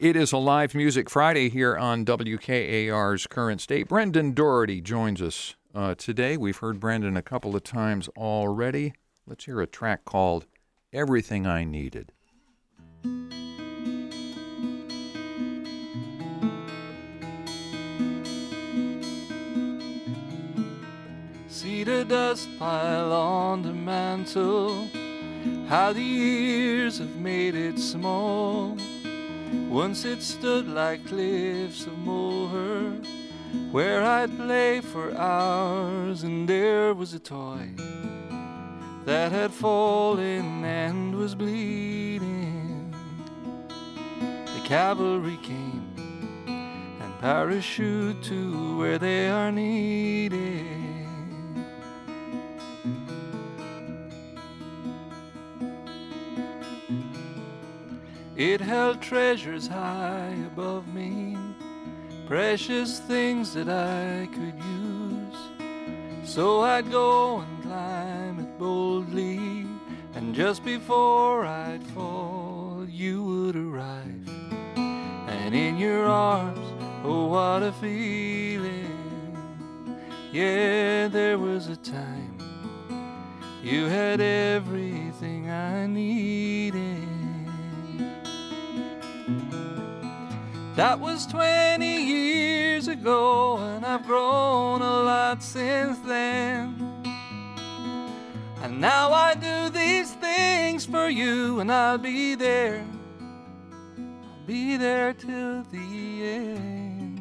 It is a live Music Friday here on WKAR's Current State. Brendan Doherty joins us today. We've heard Brendan a couple of times already. Let's hear a track called Everything I Needed. See the dust pile on the mantle, how the years have made it small. Once it stood like cliffs of Moher, where I'd play for hours, and there was a toy that had fallen and was bleeding. The cavalry came and parachute to where they are needed. It held treasures high above me, precious things that I could use. So I'd go and climb it boldly, and just before I'd fall, you would arrive. And in your arms, oh what a feeling. Yeah, there was a time you had everything I needed. That was 20 years ago, and I've grown a lot since then. And now I do these things for you, and I'll be there till the end.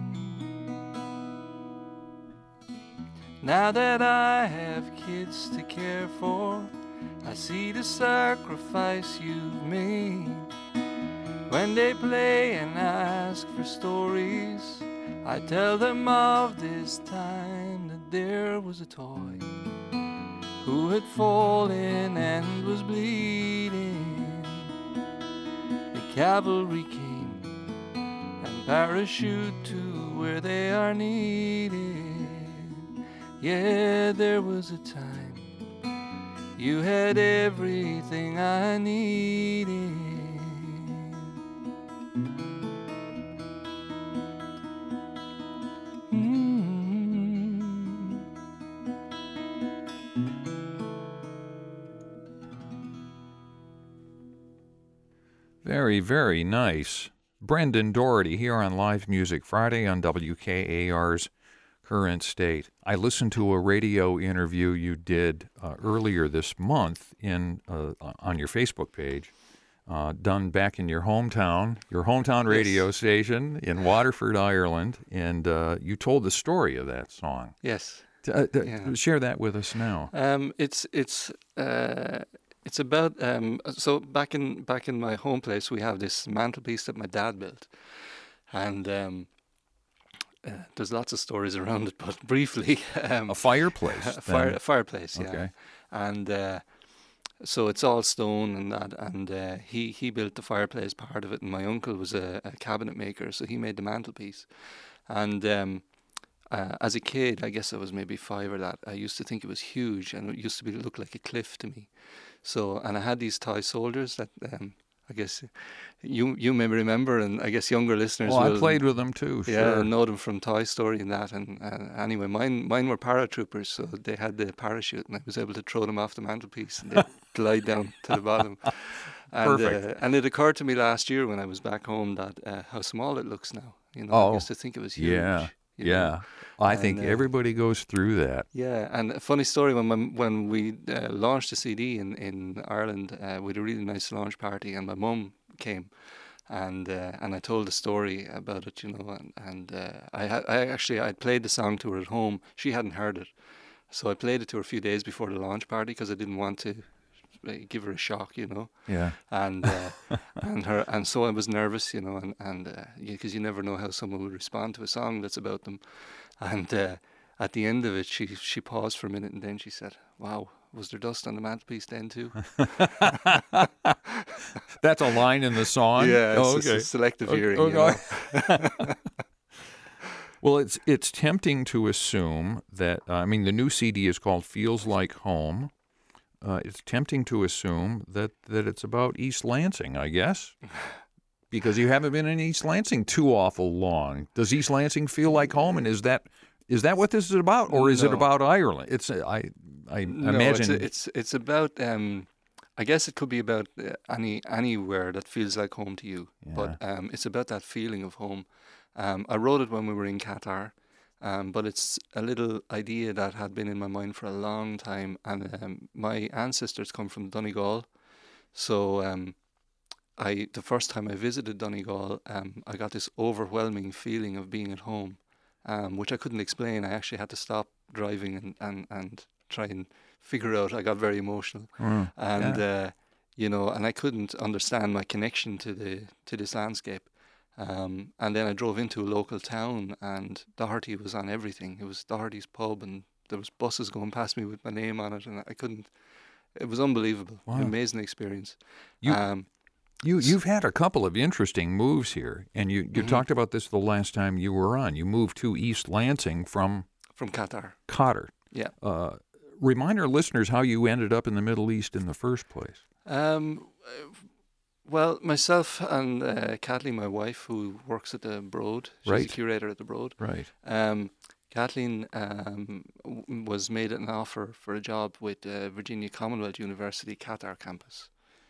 Now that I have kids to care for, I see the sacrifice you've made. When they play and ask for stories, I tell them of this time that there was a toy who had fallen and was bleeding. The cavalry came and parachute to where they are needed. Yeah, there was a time you had everything I needed. Very, very nice. Brendan Doherty here on Live Music Friday on WKAR's Current State. I listened to a radio interview you did earlier this month on your Facebook page, done back in your hometown radio station in Waterford, Ireland, and you told the story of that song. Yes. Share that with us now. It's about so back in my home place we have this mantelpiece that my dad built, and there's lots of stories around it, but briefly, a fireplace. A fireplace, yeah. Okay. And so it's all stone and that, and he built the fireplace part of it, and my uncle was a cabinet maker, so he made the mantelpiece, and. As a kid, I guess I was maybe 5 or that, I used to think it was huge, and it used to look like a cliff to me. So, and I had these toy soldiers that I guess you may remember, and I guess younger listeners will. I played with them too. Yeah, sure. know them from Toy Story and that. And anyway, mine were paratroopers, so they had the parachute, and I was able to throw them off the mantelpiece, and they glide down to the bottom. And, Perfect. And it occurred to me last year when I was back home that how small it looks now. You know, I used to think it was huge. Yeah. You know? Yeah, I think everybody goes through that. Yeah, and a funny story, when we launched the CD in Ireland, we had a really nice launch party, and my mum came, and I told the story about it, you know, and I'd played the song to her at home. She hadn't heard it, so I played it to her a few days before the launch party because I didn't want to give her a shock, you know. Yeah. And and so I was nervous, you know, and because you never know how someone would respond to a song that's about them. And at the end of it, she paused for a minute, and then she said, "Wow, was there dust on the mantelpiece then too?" That's a line in the song. Yeah, it's a selective hearing. You know? Well, it's tempting to assume that the new CD is called "Feels Like Home." It's tempting to assume that it's about East Lansing, I guess. because you haven't been in East Lansing too awful long. Does East Lansing feel like home, and is that what this is about, or is it No. about Ireland? It's I No, imagine it's about. I guess it could be about anywhere that feels like home to you. Yeah. But it's about that feeling of home. I wrote it when we were in Qatar, but it's a little idea that had been in my mind for a long time. And my ancestors come from Donegal, so the first time I visited Donegal, I got this overwhelming feeling of being at home, which I couldn't explain. I actually had to stop driving and try and figure out. I got very emotional, and and I couldn't understand my connection to this landscape. And then I drove into a local town, and Doherty was on everything. It was Doherty's pub, and there was buses going past me with my name on it, and I couldn't. It was unbelievable, an amazing experience. You've had a couple of interesting moves here, and you talked about this the last time you were on. You moved to East Lansing from Qatar. Qatar. Yeah. Remind our listeners how you ended up in the Middle East in the first place. Well, myself and Kathleen, my wife, who works at the Broad, she's Right. a curator at the Broad. Right. Kathleen was made an offer for a job with Virginia Commonwealth University Qatar campus.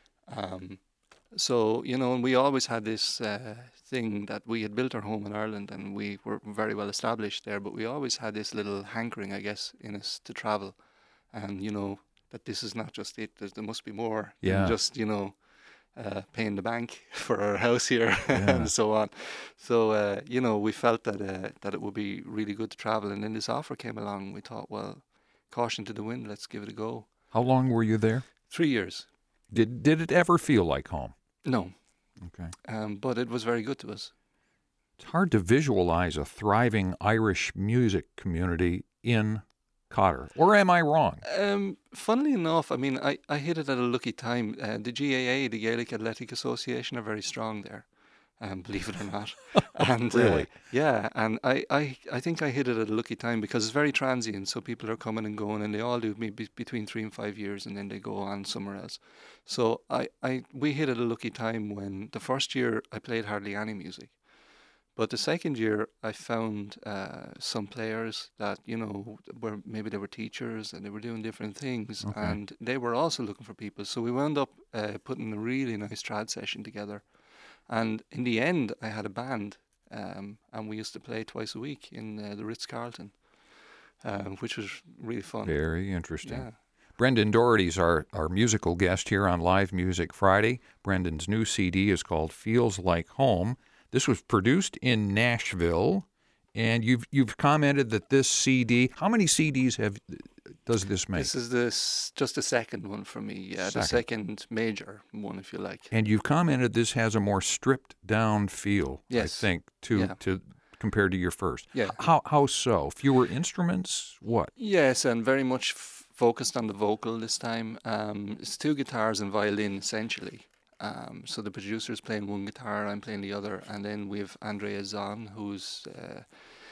So, and we always had this thing that we had built our home in Ireland and we were very well established there, but we always had this little hankering, I guess, in us to travel. And, that this is not just it, there must be more than just, paying the bank for our house here and so on. So, we felt that it would be really good to travel. And then this offer came along. We thought, well, caution to the wind, let's give it a go. How long were you there? 3 years. Did it ever feel like home? No. Okay. But it was very good to us. It's hard to visualize a thriving Irish music community in Qatar. Or am I wrong? Funnily enough, I mean, I hit it at a lucky time. The GAA, the Gaelic Athletic Association, are very strong there, believe it or not. And Really? yeah, and I think I hit it at a lucky time because it's very transient. So people are coming and going, and they all do maybe between 3 and 5 years, and then they go on somewhere else. So we hit it at a lucky time when the first year I played hardly any music. But the second year, I found some players that, maybe they were teachers and they were doing different things. Okay. And they were also looking for people. So we wound up putting a really nice trad session together. And in the end, I had a band. And we used to play twice a week in the Ritz-Carlton, which was really fun. Very interesting. Yeah. Brendan Doherty's our musical guest here on Live Music Friday. Brendan's new CD is called Feels Like Home. This was produced in Nashville, and you've commented that this CD. How many CDs does this make? This is just the second one for me. Yeah, the second major one, if you like. And you've commented this has a more stripped down feel. Yes. I think to compared to your first. Yeah. How so? Fewer instruments? What? Yes, and very much focused on the vocal this time. It's 2 guitars and violin essentially. So the producer's playing one guitar, I'm playing the other, and then we have Andrea Zahn, who's the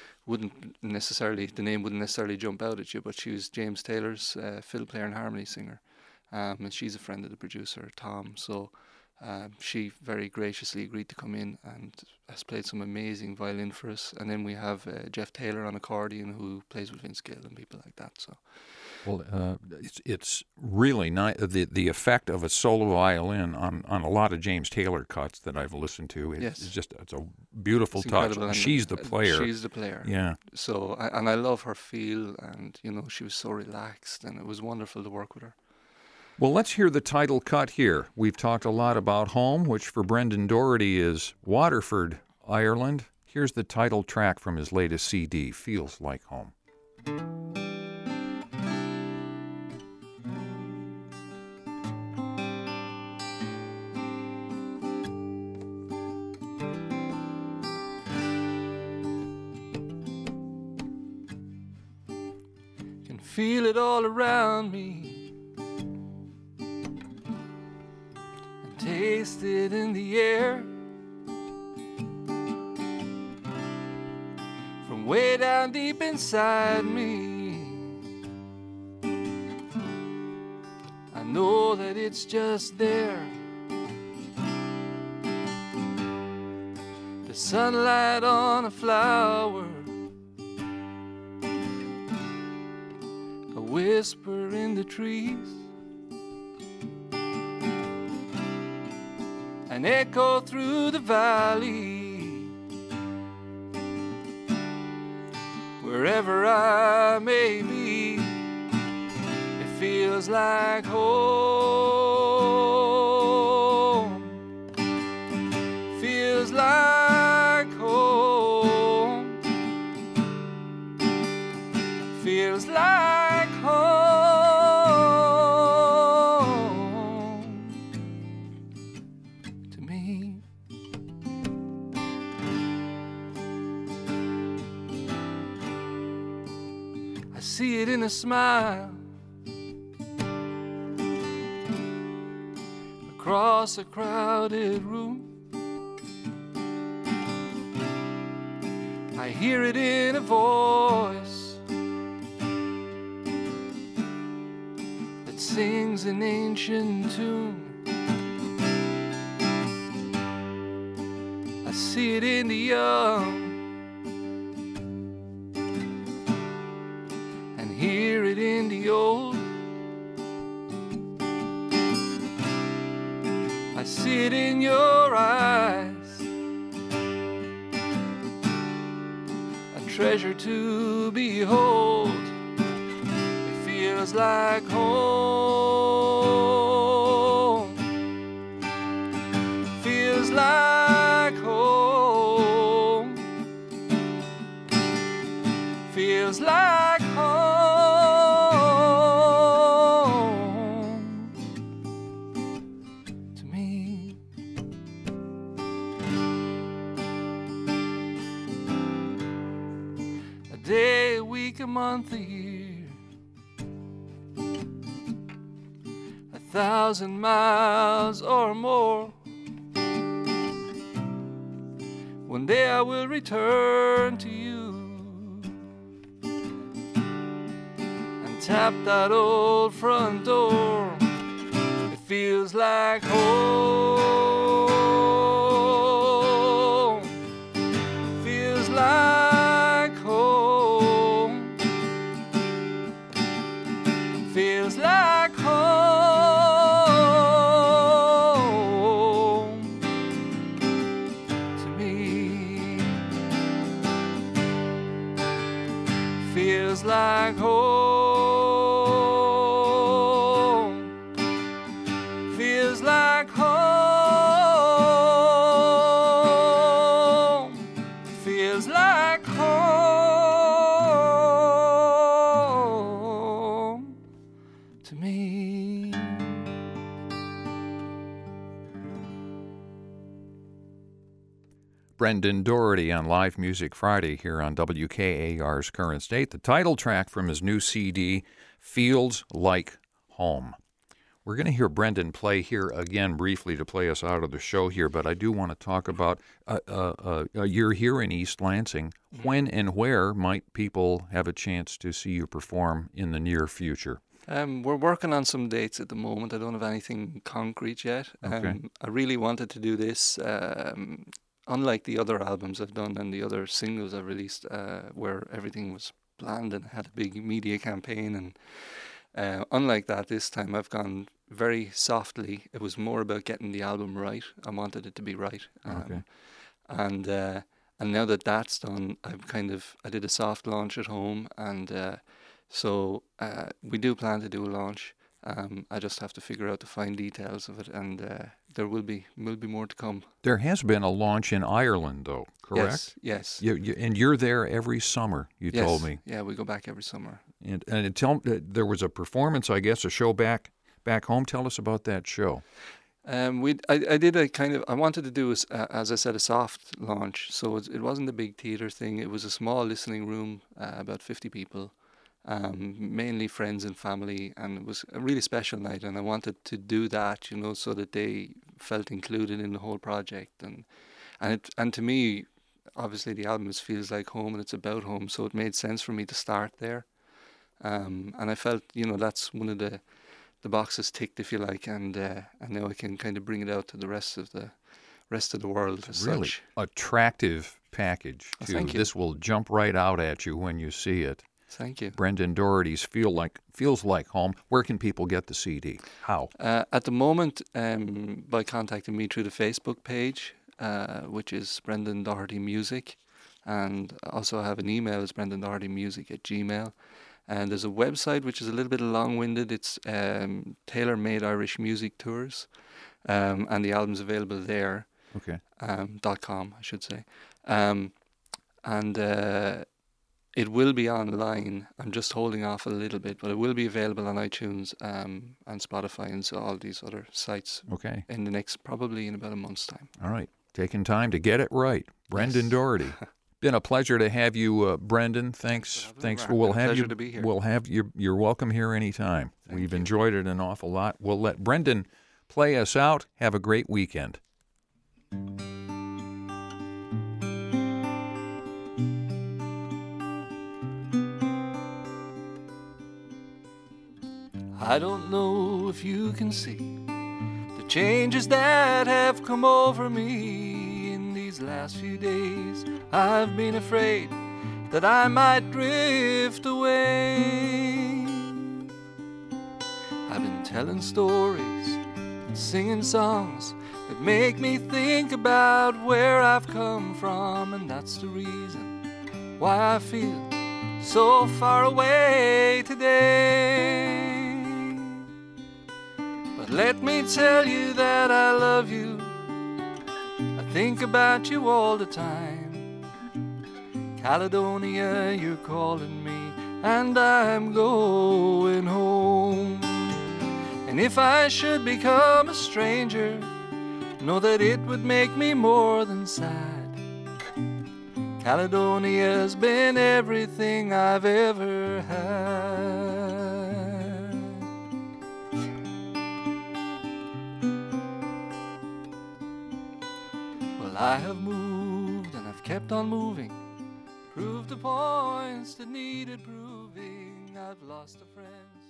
name wouldn't necessarily jump out at you, but she was James Taylor's fiddle player and harmony singer, and she's a friend of the producer, Tom. So she very graciously agreed to come in and has played some amazing violin for us. And then we have Jeff Taylor on accordion, who plays with Vince Gill and people like that. So. Well, it's really nice. The effect of a solo violin on a lot of James Taylor cuts that I've listened to. It's a beautiful touch. She's the player. She's the player. Yeah. So and I love her feel, and she was so relaxed, and it was wonderful to work with her. Well, let's hear the title cut here. We've talked a lot about home, which for Brendan Doherty is Waterford, Ireland. Here's the title track from his latest CD, Feels Like Home. Feel it all around me and taste it in the air. From way down deep inside me, I know that it's just there. the sunlight on a flower, a whisper in the trees, an echo through the valley. Wherever I may be, it feels like home. Feels like home. Feels like home to me. I see it in a smile across a crowded room. I hear it in a voice that sings an ancient tune. I see it in the young and hear it in the old. I see it in your eyes, a treasure to behold. It feels like home. Feels like home. Feels like home to me. A day, a week, a month, a year, 1,000 miles or more. One day I will return to you and tap that old front door. It feels like home. Feels like home. Feels like home to me. Feels like home. Feels like home. Feels like home to me. Brendan Doherty on Live Music Friday here on WKAR's Current State. The title track from his new CD, Feels Like Home. We're going to hear Brendan play here again briefly to play us out of the show here, but I do want to talk about you're here in East Lansing. When and where might people have a chance to see you perform in the near future? We're working on some dates at the moment. I don't have anything concrete yet. Okay. I really wanted to do this, unlike the other albums I've done and the other singles I've released, where everything was planned and had a big media campaign. And unlike that, this time I've gone very softly. It was more about getting the album right. I wanted it to be right. Okay. And now that that's done, I did a soft launch at home, and so we do plan to do a launch. I just have to figure out the fine details of it, and there will be more to come. There has been a launch in Ireland, though, correct? Yes. And you're there every summer, you Yes. told me. Yeah, we go back every summer. And there was a performance, I guess, a show back home. Tell us about that show. I did a kind of, I wanted to do, as I said, a soft launch. So it wasn't a big theatre thing. It was a small listening room, about 50 people, mainly friends and family. And it was a really special night. And I wanted to do that, so that they felt included in the whole project. And to me, obviously the album feels like home and it's about home. So it made sense for me to start there. And I felt, that's one of the boxes ticked, if you like, and now I can kind of bring it out to the rest of the rest of the world as Really such. attractive package, too. Thank you. This will jump right out at you when you see it. Thank you. Brendan Doherty's Feels Like Home. Where can people get the CD? How? At the moment, by contacting me through the Facebook page, which is Brendan Doherty Music, and also I have an email, it's brendandohertymusic@gmail. And there's a website which is a little bit long-winded. It's Tailor-Made Irish Music Tours, and the album's available there. Okay. .com, I should say. And it will be online. I'm just holding off a little bit, but it will be available on iTunes and Spotify and so all these other sites Okay. in probably in about a month's time. All right. Taking time to get it right. Brendan Yes. Doherty. Been a pleasure to have you, Brendan. Thanks. Thanks For we'll have pleasure you. to be here. We'll have you. You're welcome here anytime. We've enjoyed it an awful lot. We'll let Brendan play us out. Have a great weekend. I don't know if you can see the changes that have come over me in these last few days. I've been afraid that I might drift away. I've been telling stories and singing songs that make me think about where I've come from, and that's the reason why I feel so far away today. But let me tell you that I love you. I think about you all the time. Caledonia, you're calling me, and I'm going home. And if I should become a stranger, know that it would make me more than sad. Caledonia's been everything I've ever had. Well, I have moved and I've kept on moving, proved the points that needed proving. I've lost the friends